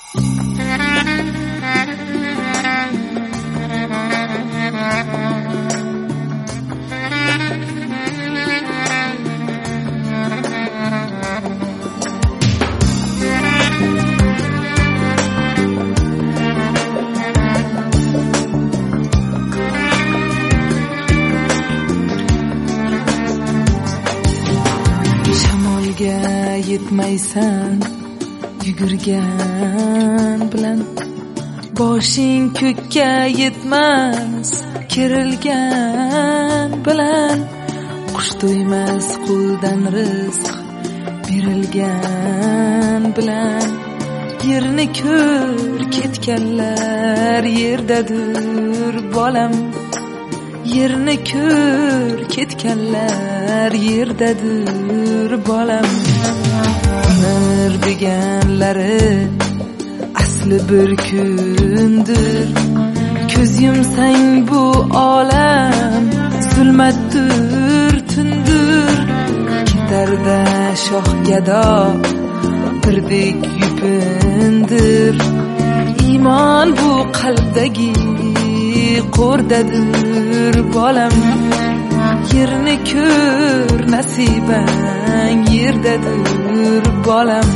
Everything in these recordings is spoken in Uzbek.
Yetmaysan yugurgan bilan boshing ko'kka yetmas kerilgan bilan qush to'ymas qo'ldan rizq berilgan bilan yerni ko'r ketganlar yerdadir bolam yerni ko'r ketganlar yerdadir bolam umr deganlari asli bir kundir ko'z yumsang bu olam zulmatdir tundir ketarda shoh gado birdek yupindir iymon bu qalbdagi qo'rdadir bolam yerni ko'r nasibang yerdadir bolam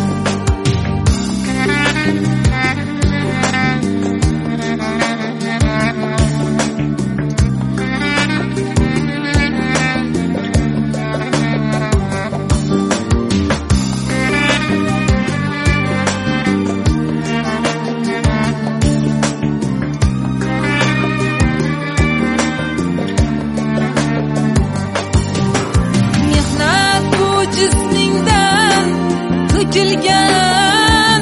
to'kilgan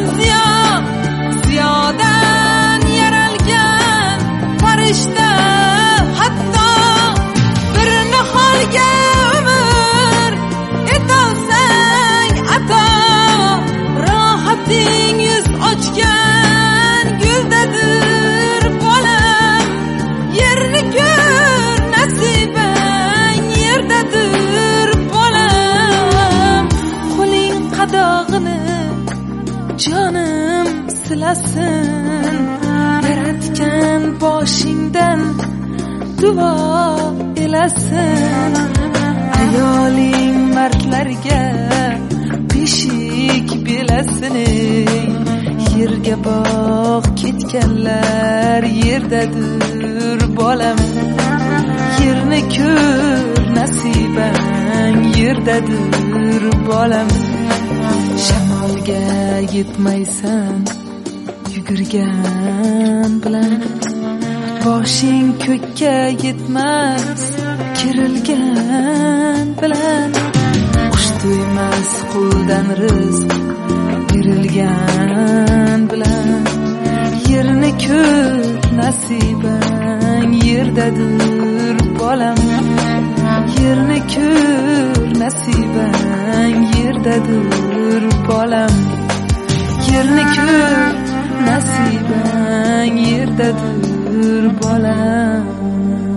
ziyodan yaralgan farishta hatto bir niholga umr etolsang ato rohating yuz ochgan guldadir bolam yerni ko'r nasibang yerdadir bolam qo'ling qadog'ini jonim silasin yaratgan boshingdan duo elasin ayoling mardlarga beshik belasin yerga bog' ketganlar yerdadir bolam yerni ko'r nasibang yerdadir bolam shamolga yetmaysan yugurgan bilan boshing ko'kka yetmas kerilgan bilan qush to'ymas qo'ldan rizq berilgan bilan yerni ko'r nasibang yerdadir bolam yerni ko'r nasibang yerdadir bolam yerni ko'r nasibang yerdadir bolam